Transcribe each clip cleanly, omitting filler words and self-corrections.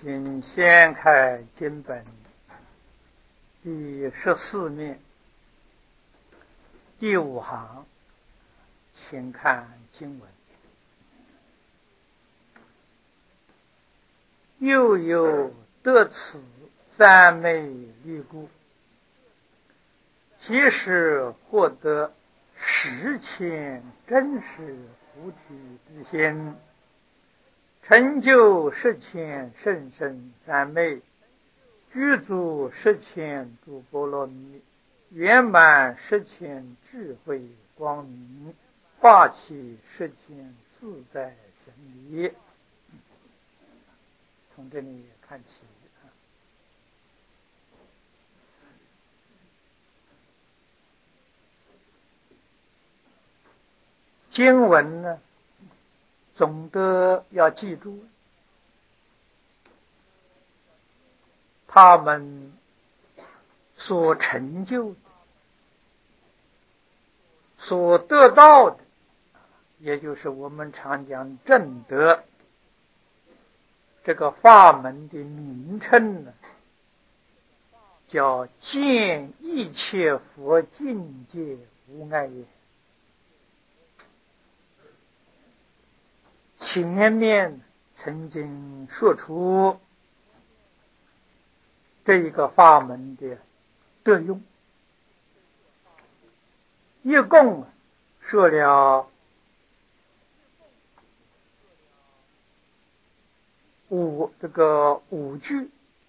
请掀开经本第14面第5行，请看经文。又有得此三昧力故，即使获得实前真实菩提之心，成就实前甚深三昧，具足实前诸波罗蜜，圆满实前智慧光明，化起实前自在神力。从这里看起经文呢，总的要记住，他们所成就的、所得到的，也就是我们常讲正德这个法门的名称呢，叫见一切佛境界无碍也。前面曾经说出这一个法门的得用，一共说了五句，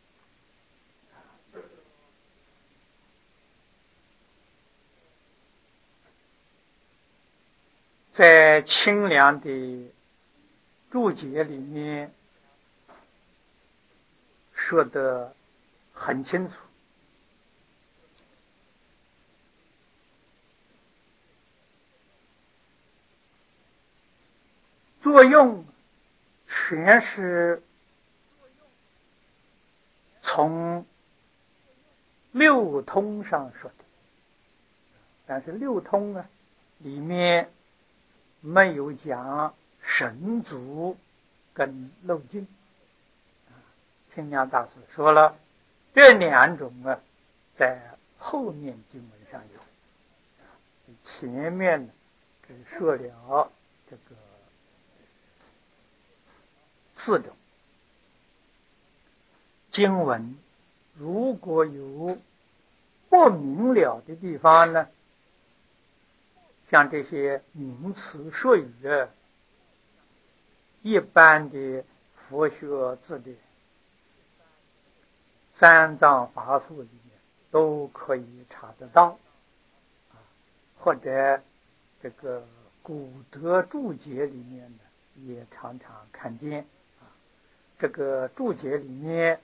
在清凉的注解里面说得很清楚。作用全是从六通上说的，但是六通呢里面没有讲神足跟漏尽。清凉大师说了，这两种啊在后面经文上有，前面只说了这个4种。经文如果有不明了的地方呢，像这些名词术语，一般的佛学字典、三藏法术里面都可以查得到，或者这个古德注解里面呢也常常看见。这个注解里面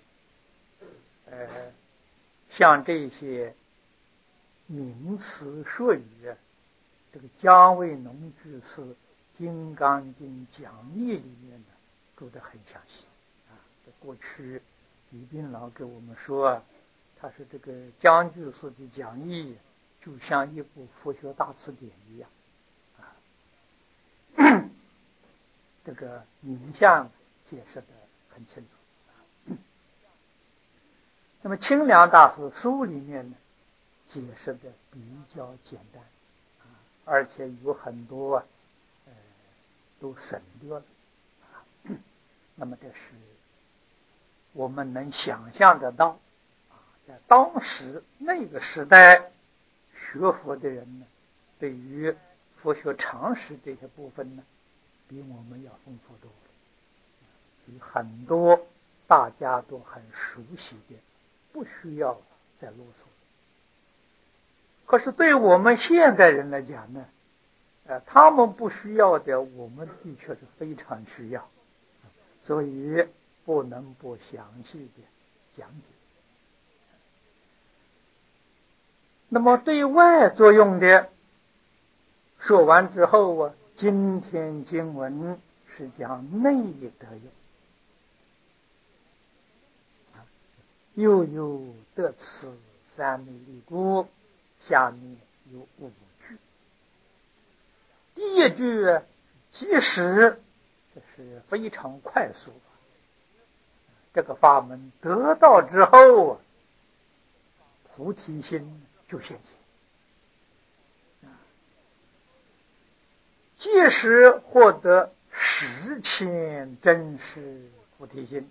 像这些名词术语，这个姜维农居士《金刚经讲义》里面呢注得很详细。过去李斌老给我们说，他说这个姜居士的讲义就像一部佛学大词典一样，这个名相解释得很清楚。那么清凉大师书里面呢解释的比较简单，而且有很多都省略了。那么这是我们能想象得到，在当时那个时代学佛的人呢，对于佛学常识这些部分呢，比我们要丰富多了，有很多大家都很熟悉的，不需要再啰嗦。可是对我们现代人来讲呢，他们不需要的，我们的确是非常需要，所以不能不详细的讲解。那么对外作用的说完之后今天经文是讲内德用，又有得此三昧力故，下面有5句。第一句即使这是非常快速， 这个法门得到之后，菩提心就现前，即使获得10,000真实菩提心。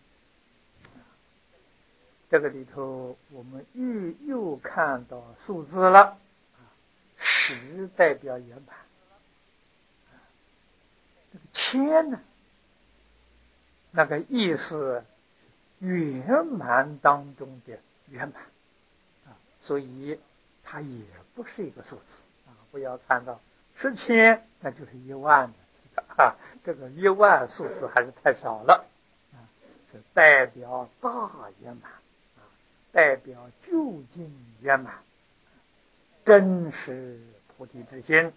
这个里头我们又看到数字了，10代表圆满，这个千呢，那个意思圆满当中的圆满所以它也不是一个数字不要看到10,000那就是10000这个10000数字还是太少了是代表大圆满代表究竟圆满真实菩提之心。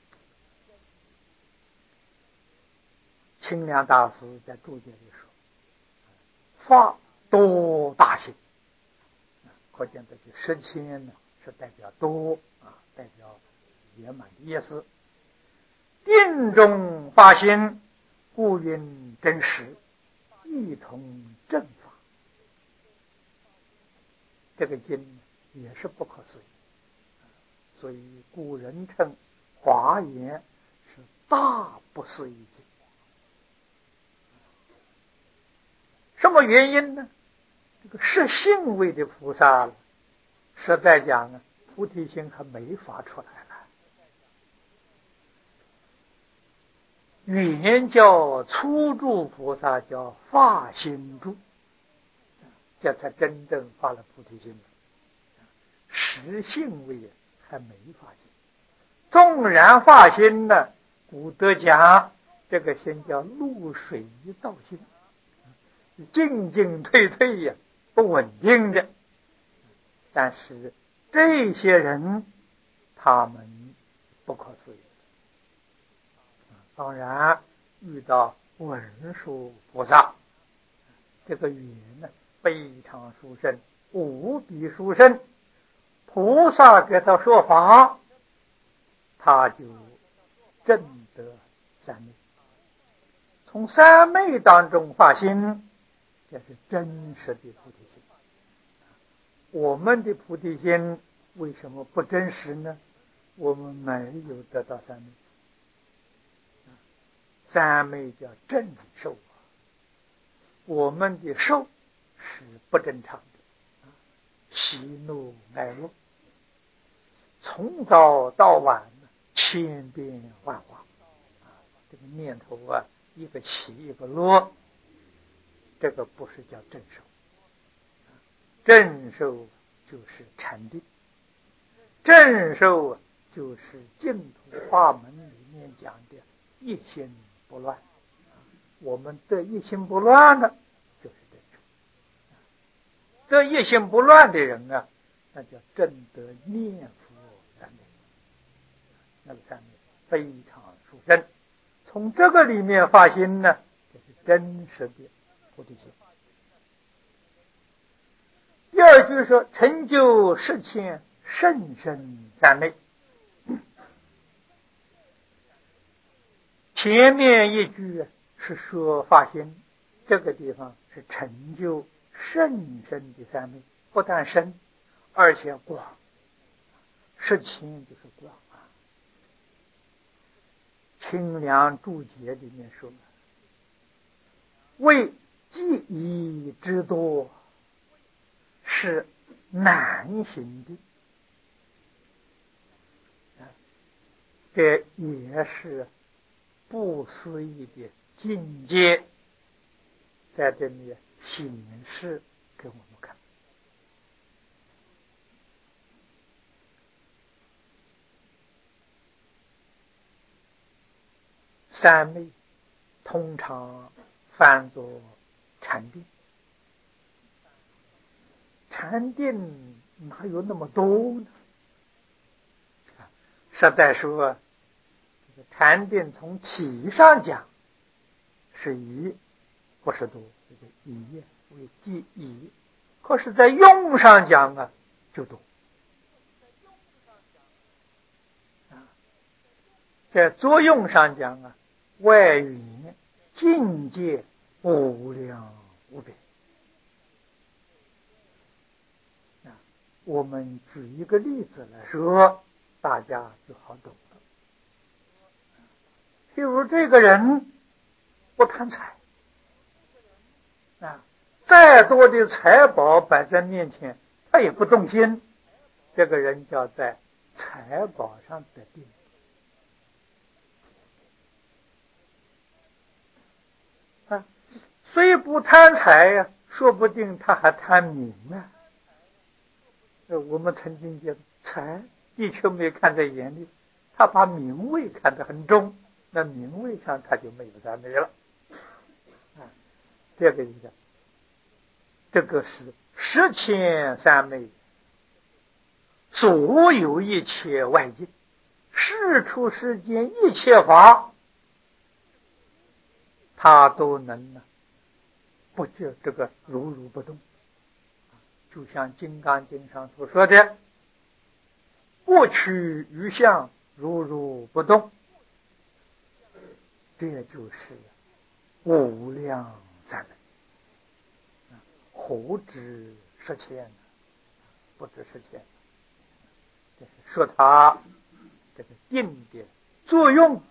清凉大师在注解里说法多大心，可见这句10,000呢是代表多代表圆满的意思。定中发心，故云真实，一同正法。这个经也是不可思议，所以古人称华严是大不思议经。什么原因呢？这个是性位的菩萨实在讲菩提心还没发出来了，原教初住菩萨叫发心住，这才真正发了菩提心，实性位还没发心。纵然发心呢，古德讲这个心叫露水道心，进进退退不稳定的。但是这些人他们不可思议。当然遇到文殊菩萨，这个语言呢非常殊胜，无比殊胜。菩萨给他说法，他就证得三昧。从三昧当中发心，这是真实的菩提心。我们的菩提心为什么不真实呢？我们没有得到三昧。三昧叫正受我们的受是不正常的喜怒哀乐，从早到晚千变万化这个念头一个起一个落，这个不是叫正受。正受就是禅定，正受就是净土法门里面讲的一心不乱。我们得一心不乱的就是正受。得一心不乱的人那叫正得念佛三昧，那个三昧非常殊胜。从这个里面发心呢，就是真实的菩提心。第二句说成就10,000甚深三昧。前面一句是说发心，这个地方是成就甚深的三昧，不但深而且广，10,000就是广清凉注解里面说为记忆之多是难行的，这也是不思议的境界，在这里显示给我们看。三昧通常翻作禅定，禅定哪有那么多呢？实在说禅定从体上讲是一，不是多，这个一为记忆，可是在用上讲就多在作用上讲外缘境界无量无边我们举一个例子来说，大家就好懂了。譬如这个人不贪财啊，再多的财宝摆在面前，他也不动心，这个人叫在财宝上得定啊，虽不贪财呀，说不定他还贪名呢。我们曾经觉得财的确没看在眼里，他把名位看得很重，那名位上他就没有赞美了啊。这个一个，这个是十千三昧，所有一切外境，世出世间一切法，他都能不觉这个如如不动，就像《金刚经》上所说的，不取于相，如如不动，这就是无量赞美，何止十千，不止十千。这是说他这个定的作用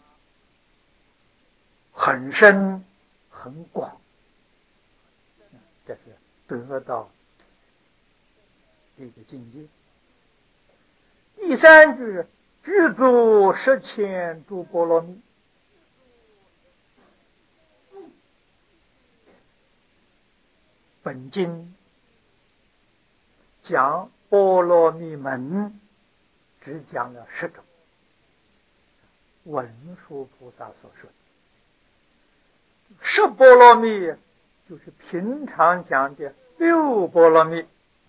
很深很广，这是得到这个境界。第三句，具足十千诸波罗蜜。本经讲波罗蜜门，只讲了10种，文殊菩萨所说的10波罗蜜，就是平常讲的6波罗蜜，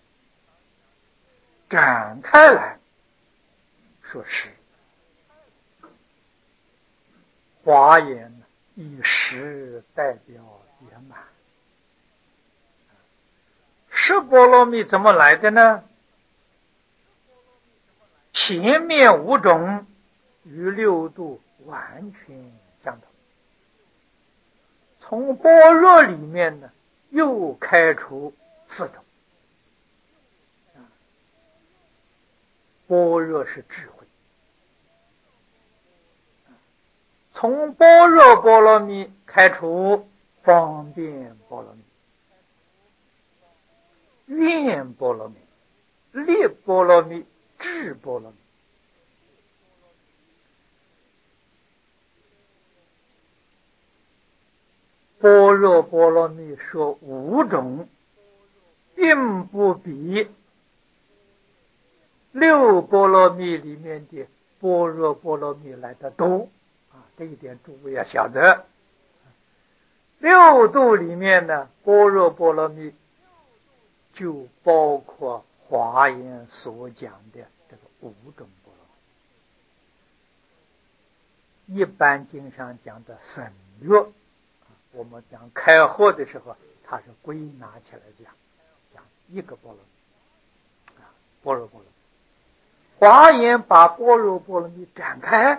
展开来说是华严以10代表圆满。10波罗蜜怎么来的呢？前面5种与6度完全相同，从般若里面呢又开出4种。般若是智慧，从般若波罗蜜开出方便波罗蜜、愿波罗蜜、力波罗蜜、智波罗蜜。般若波罗蜜说5种，并不比6波罗蜜里面的般若波罗蜜来得多啊！这一点诸位要晓得。6度里面呢，般若波罗蜜就包括华严所讲的这个5种波罗蜜。一般经上讲的省略，我们讲开惑的时候，它是归纳起来讲一个波罗蜜啊，般若波罗蜜。华严把般若波罗蜜展开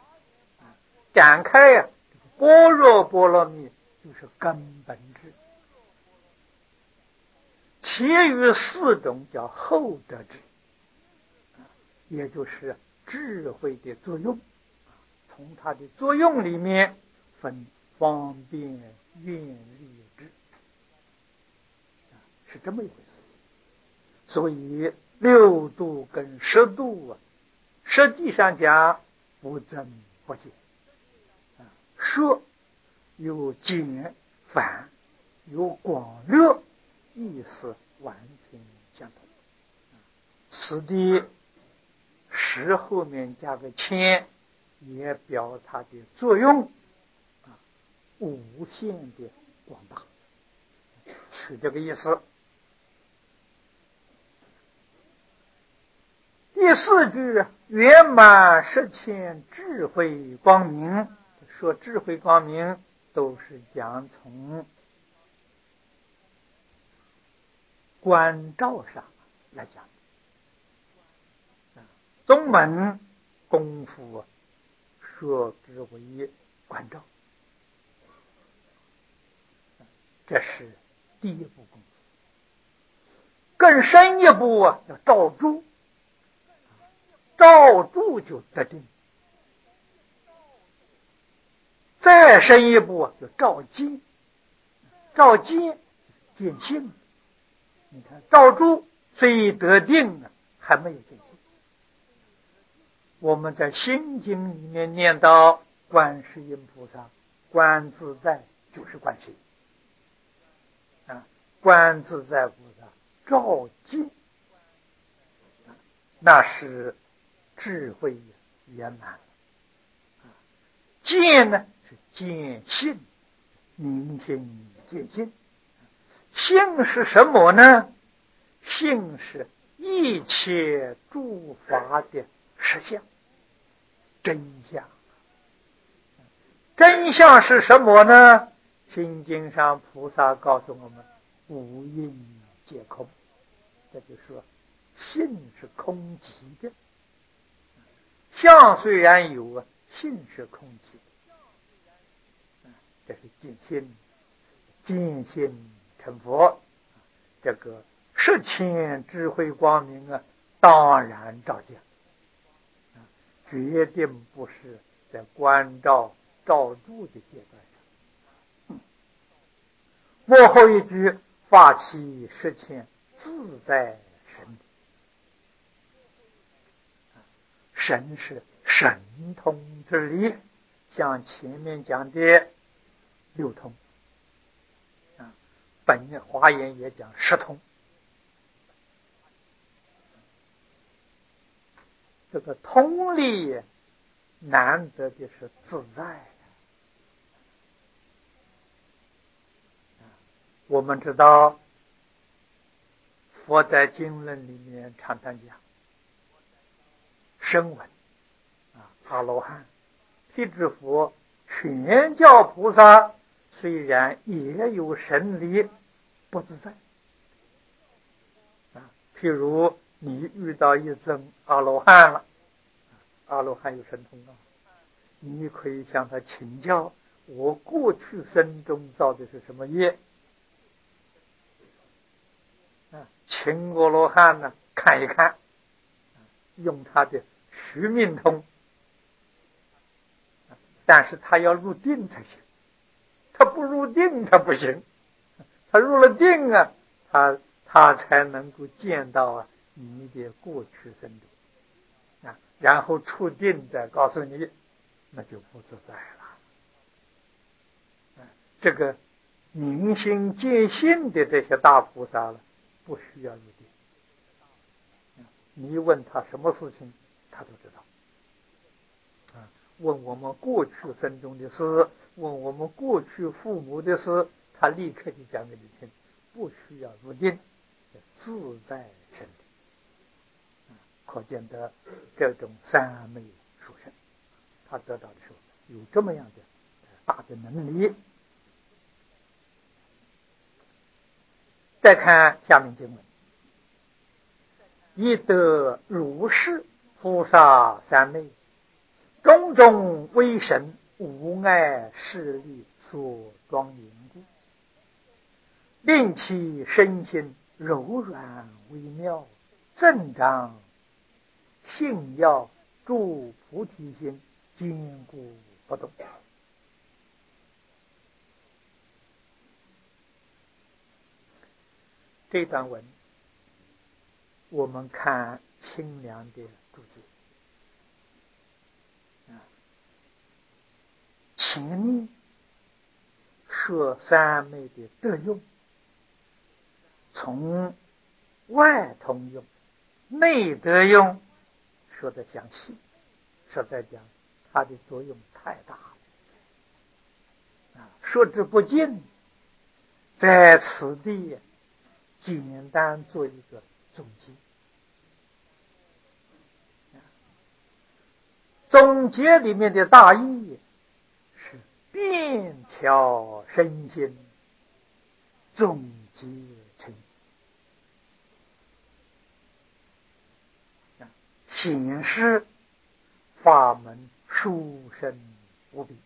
呀，般若波罗蜜就是根本智，其余4种叫后得智，也就是智慧的作用。从它的作用里面分方便、愿力、智，是这么一回事。所以6度跟10度实际上讲不增不减，说有简繁，有广略，意思完全相同。此地10后面加个千，也表它的作用无限的广大，是这个意思。第4句，圆满10千智慧光明。说智慧光明都是讲从观照上来讲的。宗门功夫说之为观照，这是第一步功夫。 更深一步啊，要照住，照住就得定；再深一步啊，就照见，照见见性。你看，照住虽得定啊，还没有见性。我们在心经里面念到观世音菩萨，观自在就是观世音啊，观自在菩萨照见，那是智慧圆满。见呢是见性，明心见性。性是什么呢？性是一切诸法的实相，真相。真相是什么呢？心经上菩萨告诉我们，无因皆空。这就是说，性是空寂的，相虽然有啊，性是空寂的。这是见性，见性成佛。这个实千智慧光明啊，当然照见，绝对不是在观照照住的阶段上。幕后一句，发起实千自在神力。神是神通之力，像前面讲的六通啊，本华严也讲十通。这个通力难得的是自在。我们知道，佛在经论里面常常讲，声闻阿罗汉、辟支佛、全教菩萨，虽然也有神力，不自在。譬如你遇到一尊阿罗汉了，阿罗汉有神通啊，你可以向他请教，我过去生中造的是什么业？请阿罗汉呢看一看，用他的须命通，但是他要入定才行，他不入定他不行，他入了定啊，他才能够见到啊你的过去生中然后触定再告诉你，那就不自在了。这个明心见性的这些大菩萨了，不需要入定。你问他什么事情，他都知道。问我们过去生中的事，问我们过去父母的事，他立刻就讲给你听，不需要入定，自在身体。可见得这种三昧殊胜，他得到的时候有这么样的大的能力。再看下面经文，亦得如是菩萨三昧，种种威神无碍势力所庄严故，令其身心柔软微妙，增长信要，助菩提心，坚固不动。这段文我们看清凉的注解，前面说三昧的德用，从外通用、内德用说的详细，实在讲它的作用太大了，说之不尽。在此地简单做一个总结。总结里面的大意是遍调身心，总结成显示法门殊胜无比。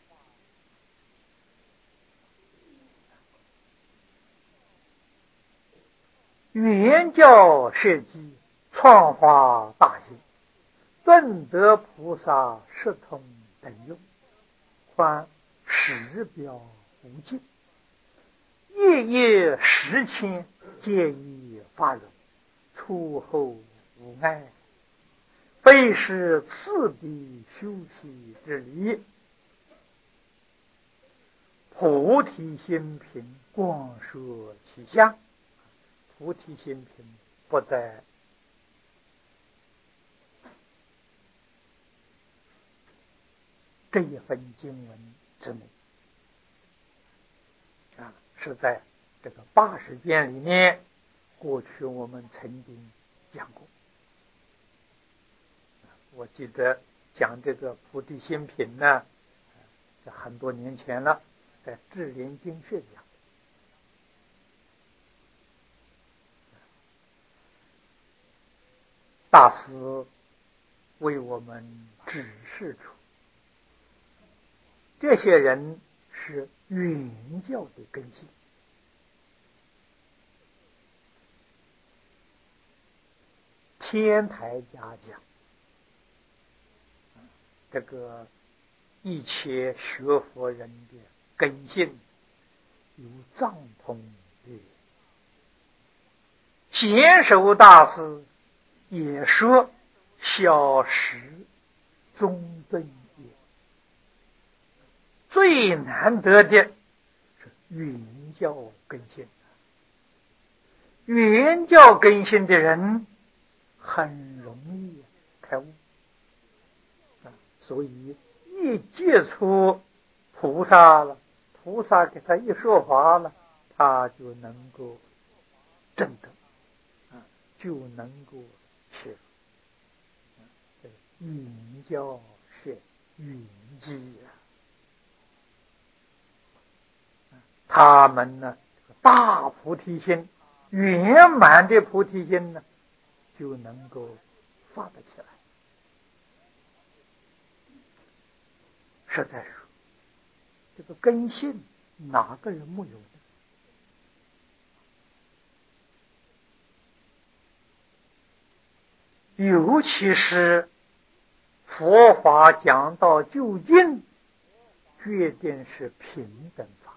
原教设计，创化大行，顿得菩萨十通等用，还实表无尽，夜夜实千，皆以发荣，出后无碍，非是次第修习之理。菩提心品广说其相，菩提心品不在这一份经文之内是在这个80遍里面，过去我们曾经讲过。我记得讲这个菩提心品呢，很多年前了，在智联经社讲。大师为我们指示出，这些人是原教的根性，天台家讲这个一切学佛人的根性有藏通的。贤首大师也说小时中尊也，最难得的是原教根性。原教根性的人很容易开悟所以一接触菩萨了，菩萨给他一说法了，他就能够证得就能够切入。原教是原机他们呢，大菩提心，圆满的菩提心呢，就能够发得起来。实在说，这个根性哪个人没有呢？尤其是佛法讲到究竟，决定是平等法。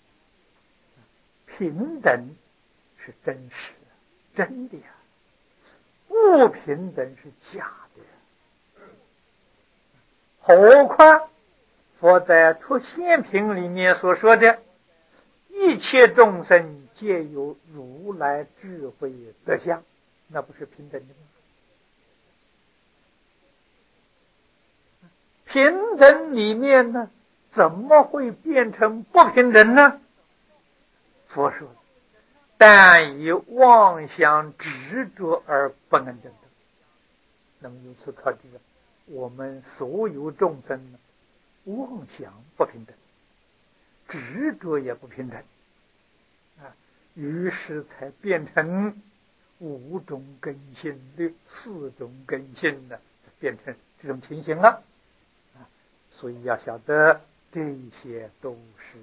平等是真实的，真的不平等是假的。何况佛在出现品里面所说的，一切众生皆有如来智慧德相，那不是平等的吗？平等里面呢，怎么会变成不平等呢？佛说，但以妄想执着而不能证得。那么由此可知，我们所有众生呢，妄想不平等，执着也不平等于是才变成5种根性的4种根性呢，变成这种情形了所以要晓得，这些都是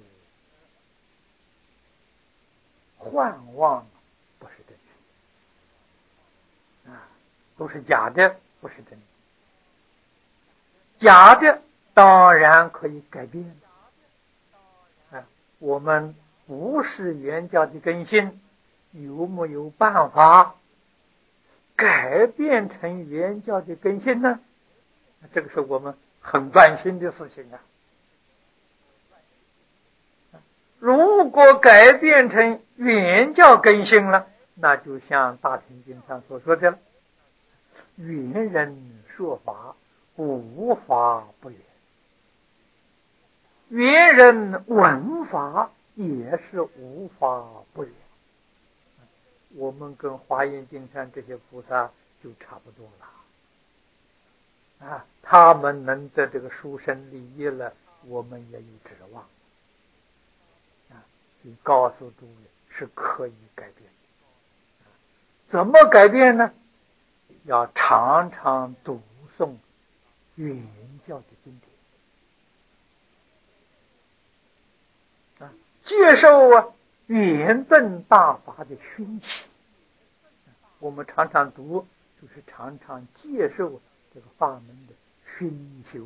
幻妄，不是真实都是假的，不是真的。假的当然可以改变我们不是原教的根性，有没有办法改变成原教的根性呢？这个是我们很关心的事情如果改变成原教根性了，那就像大乘经上所说的了，原人说法，无法不原；原人闻法，也是无法不原。我们跟华严经上这些菩萨就差不多了他们能得这个殊胜利益了，我们也有指望你告诉诸位是可以改变怎么改变呢？要常常读诵原教的经典接受圆顿大法的熏习我们常常读，就是常常接受这个法门的熏修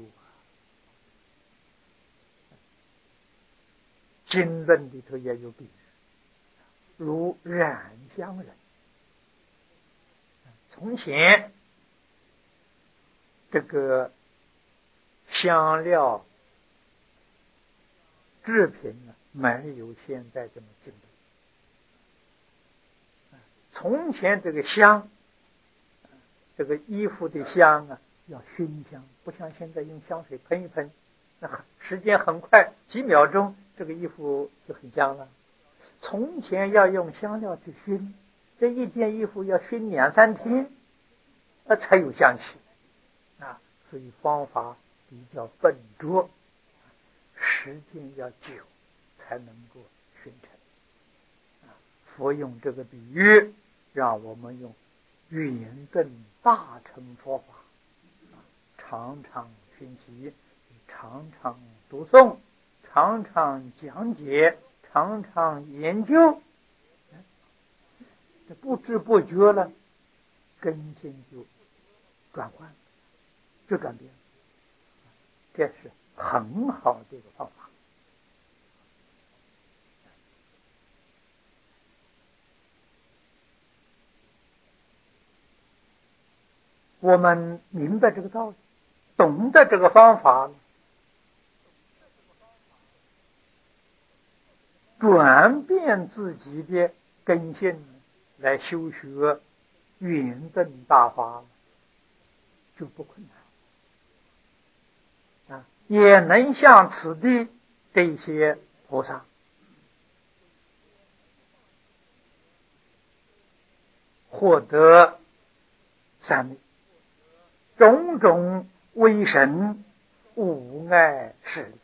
经论里头也有比喻，如染香人。从前这个香料制品没有现在这么精致。从前这个香，这个衣服的香要熏香，不像现在用香水喷一喷，那时间很快，几秒钟这个衣服就很香了。从前要用香料去熏，这一件衣服要熏2、3天，那才有香气所以方法比较笨拙，时间要久才能够熏成。佛用这个比喻，让我们用圆顿大乘佛法，常常熏习，常常读诵，常常讲解，常常研究，这不知不觉了，根性就转换，就转变，这是很好的一个方法。我们明白这个道理，懂得这个方法，转变自己的根性来修学圆顿大法，就不困难也能像此地这些菩萨获得三昧，种种威神无碍势力。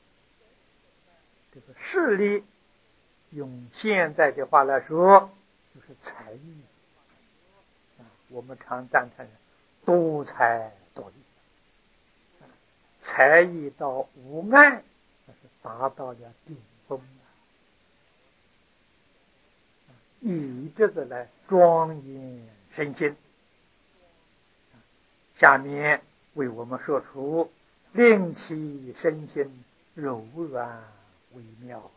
这个势力用现在的话来说，就是才艺我们常赞叹多才多艺，才艺到无碍，那是达到了顶峰以这个来庄严身心。下面为我们说出令其身心柔软微妙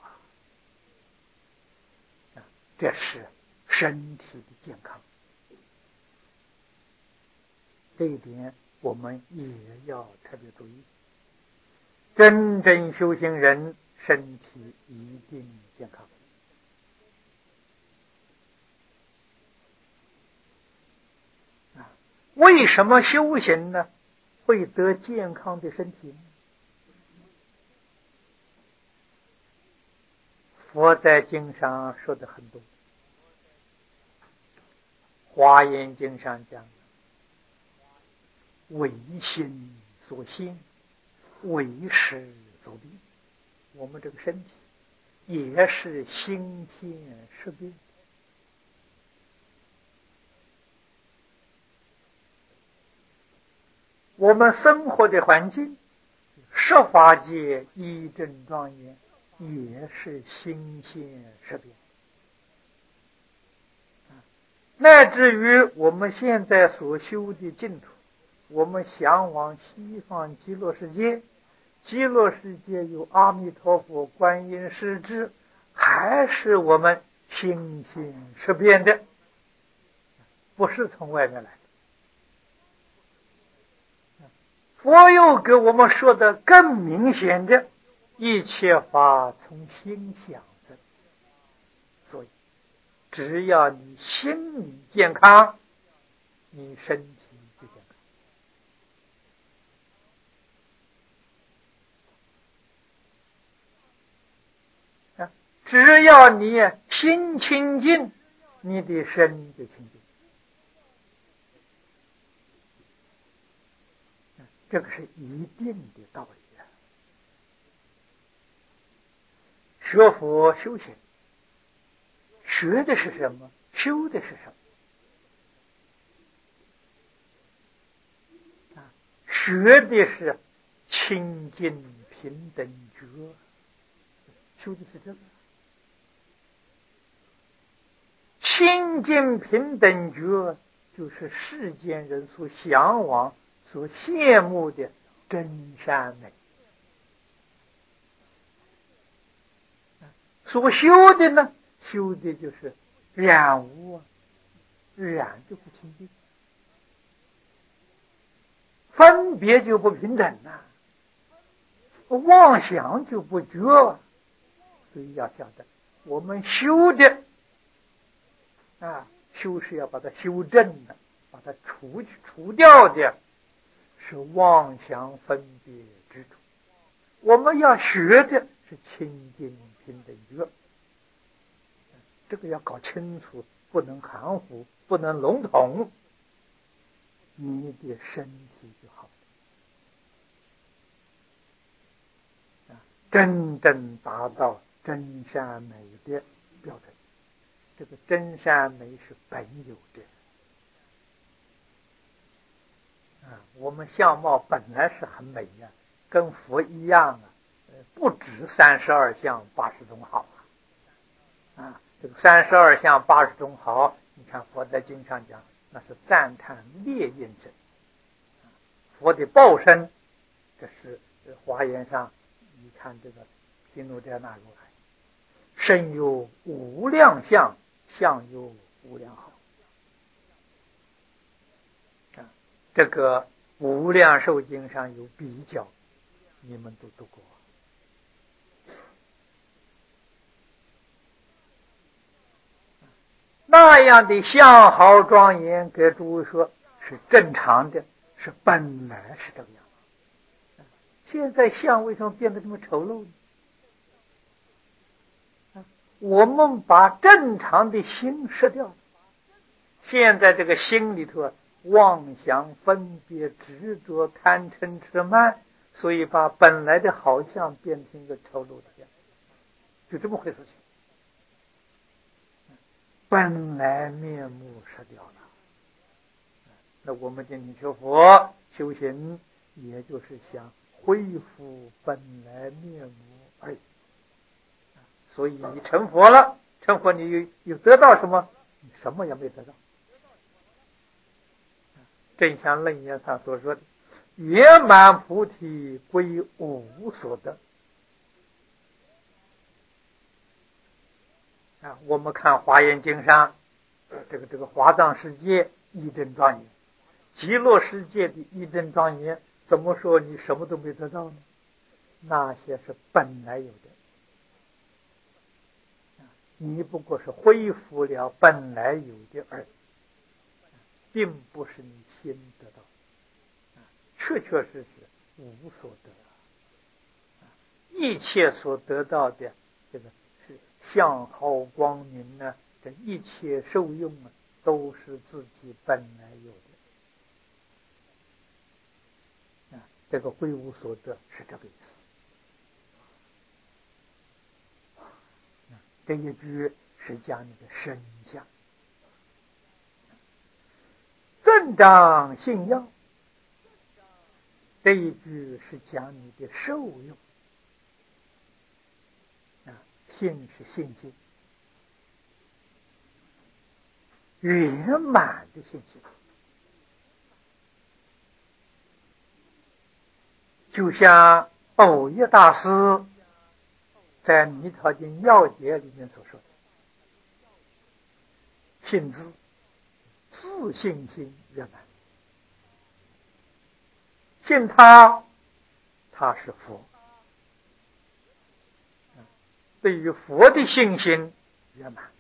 这是身体的健康。这一点我们也要特别注意。真正修行人身体一定健康。为什么修行呢会得健康的身体呢？佛在经上说的很多，华严经上讲，为心所现，为识所变。我们这个身体也是心天识变。我们生活的环境，十法界一真庄严，也是心现识变。乃至于我们现在所修的净土，我们向往西方极乐世界，极乐世界有阿弥陀佛、观音、势至，还是我们心性识变的，不是从外面来的。佛又给我们说的更明显的，一切法从心想生，所以只要你心理健康，你身体就健康只要你心清净，你的身就清净。这个是一定的道理学佛修行，学的是什么？修的是什么？学的是清净平等觉，修的是这个。 清净平等觉就是世间人所向往、所羡慕的真善美。所修的呢，修的就是染污啊，染就不清净，分别就不平等呐、妄想就不觉啊。所以要晓得，我们修的修是要把它修正的，把它除掉的，是妄想分别之处。我们要学的是清净平等觉，这个要搞清楚，不能含糊，不能笼统，你的身体就好了，真正达到真善美的标准。这个真善美是本有的我们相貌本来是很美呀，跟佛一样不止32相80种好这个32相80种好，你看佛在经上讲，那是赞叹烈焰身。佛的报身，这是华严上，你看这个毗卢遮那如来，身有无量相，相有无量好这个无量寿经上有比较，你们都读过。那样的相好庄严，给诸位说是正常的，是本来是这个样子。现在相为什么变得这么丑陋呢？我们把正常的心失掉了，现在这个心里头妄想分别执着贪嗔痴慢，所以把本来的好相变成一个丑陋的样，就这么回事情。本来面目失掉了，那我们今天学佛修行，也就是想恢复本来面目而已。所以你成佛了，成佛你有得到什么？你什么也没得到。正像楞严上所说的，圆满菩提归无所得我们看华严经上这个华藏世界一真庄严，极乐世界的一真庄严，怎么说你什么都没得到呢？那些是本来有的，你不过是恢复了本来有的而已，并不是你心得到确确实实无所得一切所得到的这个是相好光明呢，这一切受用都是自己本来有的这个归无所得是这个意思这一句是讲你的身相，增长信要，这一句是讲你的受用信是信心，圆满的信心，就像藕益大师在《弥陀经要解》里面所说的，信自信心圆满，信他是佛，对于佛的信心圆满，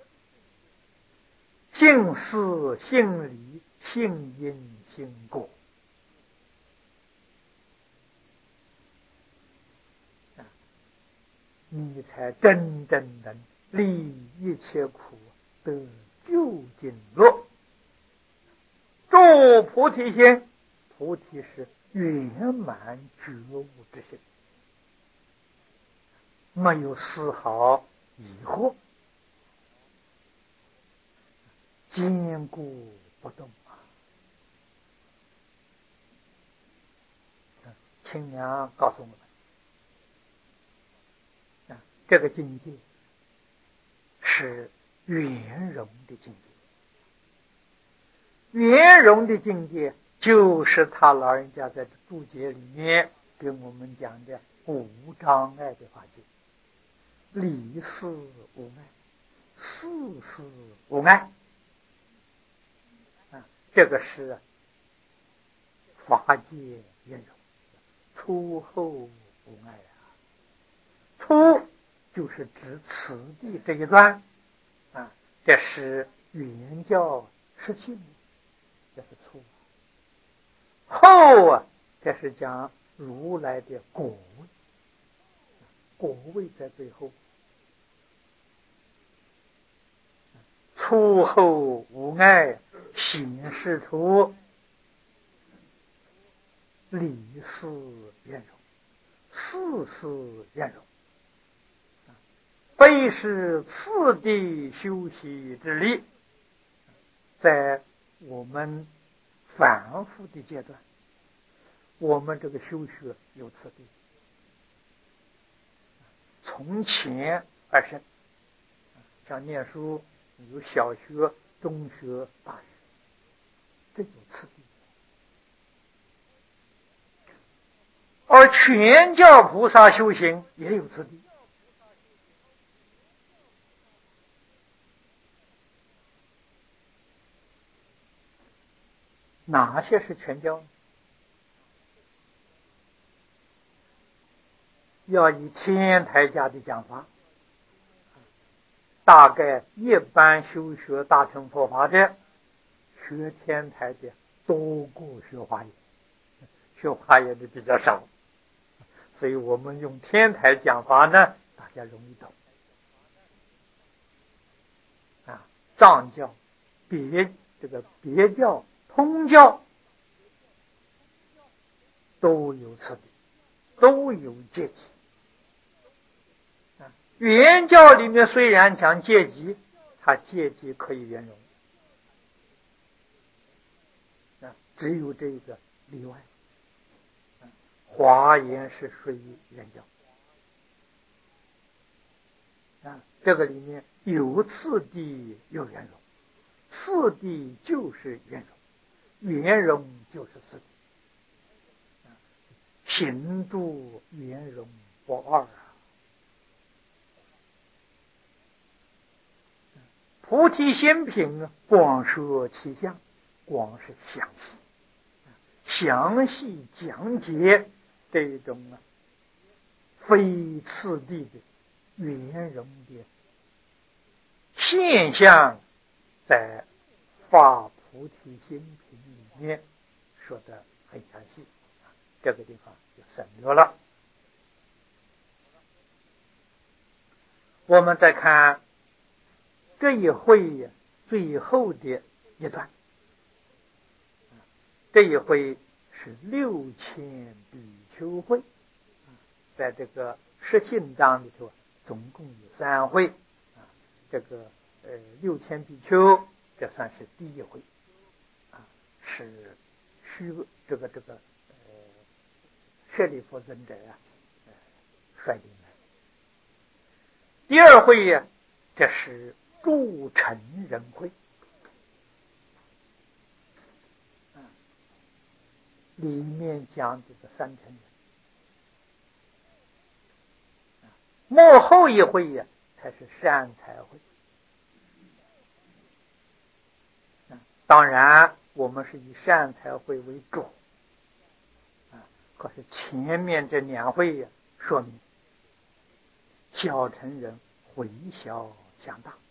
信事信理信因信果你才真正能离一切苦得究竟乐。住菩提心，菩提是圆满觉悟之心，没有丝毫疑惑，坚固不动清凉告诉我们这个境界是圆融的境界。圆融的境界就是他老人家在注解里面跟我们讲的无障碍的法界，离事无碍，事事无碍啊，这个是法界圆融，初后无碍啊。初就是指此地这一段啊，这是原教实性，这是初。后啊，这是讲如来的果位，果位在最后。初后无碍，显示出理事圆融，事事圆融，非是次第修习之力。在我们反复的阶段，我们这个修学有次第，从浅而深。像念书有小学、中学、大学，这有次第。而全教菩萨修行也有次第。哪些是全教呢？要以天台家的讲法，大概一般修学大乘佛法的，学天台的多过学华严，学华严的比较少，所以我们用天台讲法呢，大家容易懂。藏教、别教、通教都有次第，都有阶级。原教里面虽然讲阶级，它阶级可以圆融，只有这个例外。华严是属于原教，这个里面有次第有圆融，次第就是圆融，圆融就是次第，行住圆融不二啊。菩提心品广说其相，广是详细讲解这种非次第的圆融的现象，在发菩提心品里面说的很详细，这个地方就省略了。我们再看这一会最后的一段，这一会是6000比丘会，在这个十信章里头总共有3会，这个6000比丘，这算是第一会，是舍利弗尊者率领来。第二会呀，这是诸成人会，里面讲这个3成人。末后一会呀，才是善财会。当然我们是以善财会为主，可是前面这2会呀，说明小乘人回小向大，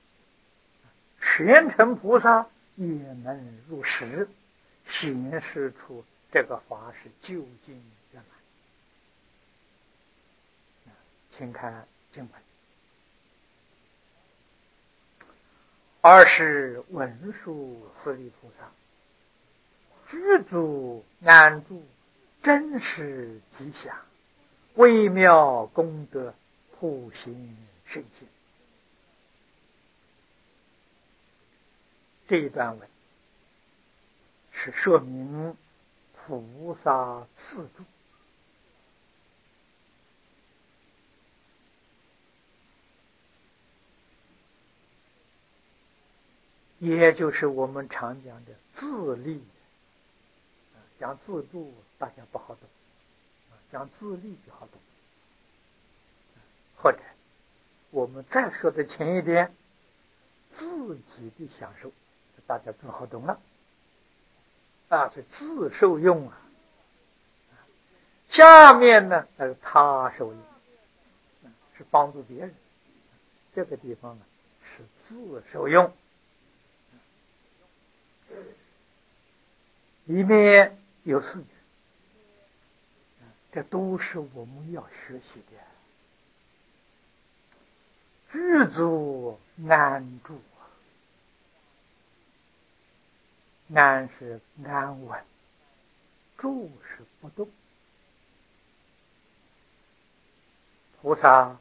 玄乘菩萨也能入实，显示出这个法是究竟圆满。请看经文。二是文殊师利菩萨，居住安住，真实吉祥，微妙功德，普行圣行。这一段文是说明菩萨自住， 也就是我们常讲的自利。讲自度大家不好懂，讲自利就好懂。或者我们再说的浅一点，自己的享受，大家更好懂了。是自受用啊。下面呢，是他受用，是帮助别人。这个地方呢，是自受用。里面有4句，这都是我们要学习的。居足安住，安是安稳，住是不动。菩萨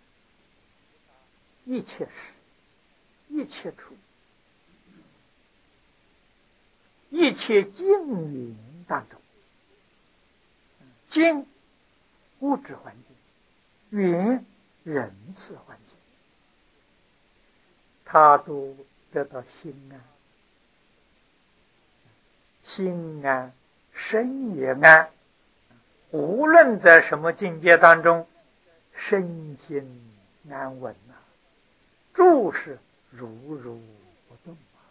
一切时、一切处、一切境缘当中，境物质环境，缘人事环境，他都得到心安，心安，身也安。无论在什么境界当中，身心安稳啊，住是如如不动啊，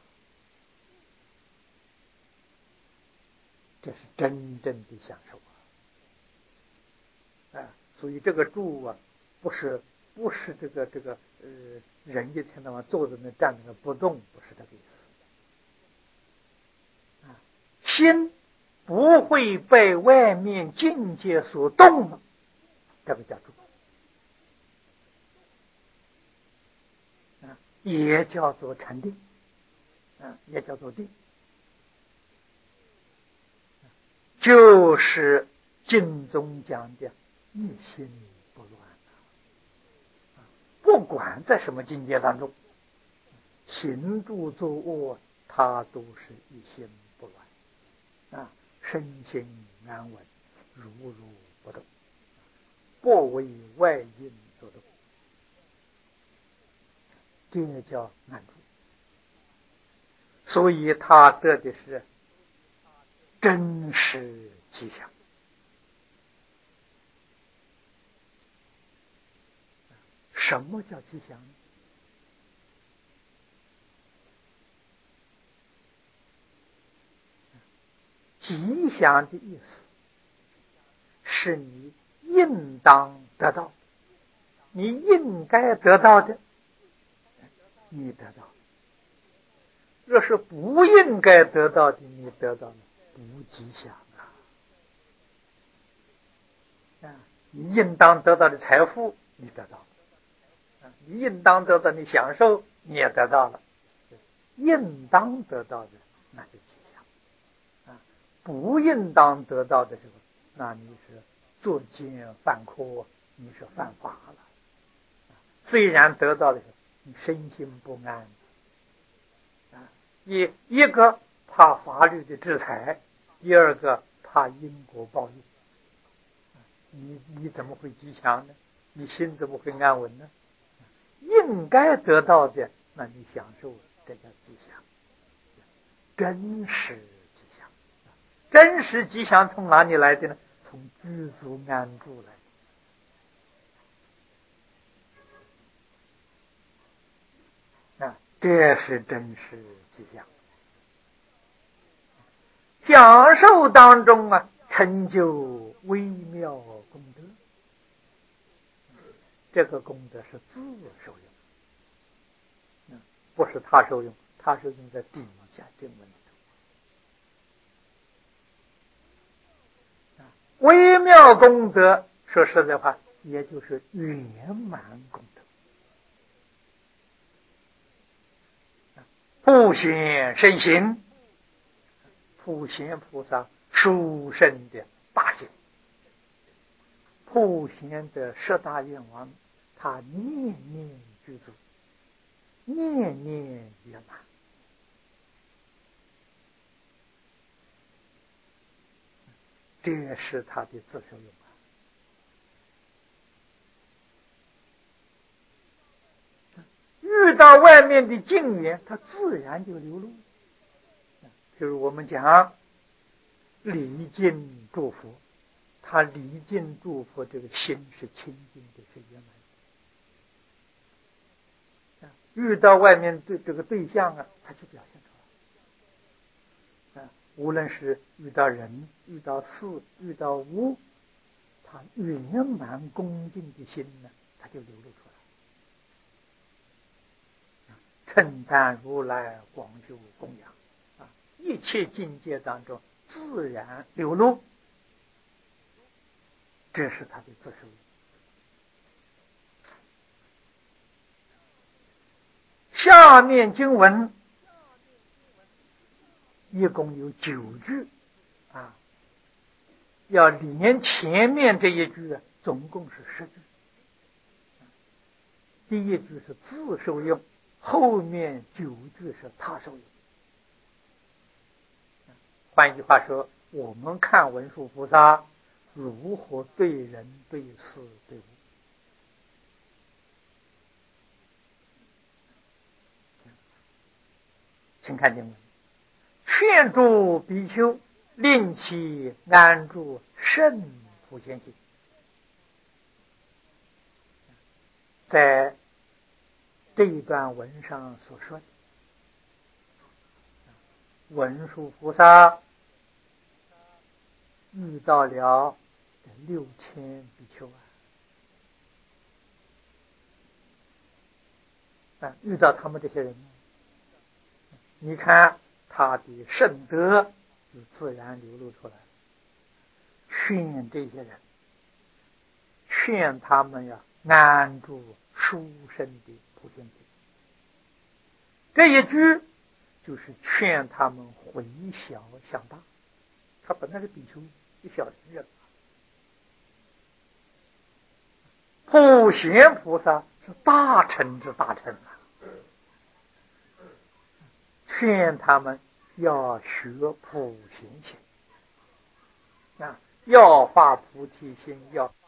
这是真正的享受啊！所以这个住啊，不是这个人一天到晚坐在那站在那不动，不是这个意思啊。心不会被外面境界所动了，这个叫住啊，也叫做禅定啊，也叫做定，就是经中讲的一心不乱啊。不管在什么境界当中，行住坐卧，它都是一心不乱啊，身心安稳，如如不动，不为外因所动，这叫安住。所以他得的是真实吉祥。什么叫吉祥呢？吉祥的意思是你应当得到，你应该得到的，你得到；若是不应该得到的，你得到了，不吉祥啊！你应当得到的财富，你得到了；你应当得到的享受，你也得到了。应当得到的，那就吉祥啊！不应当得到的时候，那你是作奸犯科，你是犯法了。虽然得到的时候，你身心不安啊！一个怕法律的制裁，第二个怕因果报应，你怎么会吉祥呢？你心怎么会安稳呢？应该得到的，那你享受，这叫吉祥，真实吉祥。真实吉祥从哪里来的呢？从居足安住来的。这是真实吉祥。享受当中啊，成就微妙功德。这个功德是自受用，不是他受用，他是用在底下经文里头。微妙功德，说实在话，也就是圆满功德。普贤圣行，普贤菩萨殊胜的大行，普贤的10大愿望，他念念具足，念念圆满。这是他的自受用啊。遇到到外面的境缘，它自然就流露。就是我们讲礼敬祝福，他礼敬祝福这个心是清净的，是圆满的。遇到外面这个对象啊，他就表现出来。无论是遇到人、遇到事、遇到物，他圆满恭敬的心呢，他就流露出来。称赞如来广修供养一切境界当中自然流露，这是他的自受。下面经文一共有9句要连前面这一句总共是10句。第一句是自受用，后面9句是他受用。换一句话说，我们看文殊菩萨如何对人、对事、对物。请看经文：劝诸比丘，令其安住圣普贤行。在这一段文上所说的，文殊菩萨遇到了6000比丘遇到他们这些人，你看他的圣德就自然流露出来，劝这些人，劝他们安住殊胜的普贤行。这一句就是劝他们回小向大。他本来是比丘，一小人普贤菩萨是大乘之大乘劝他们要学普贤行要发菩提心，要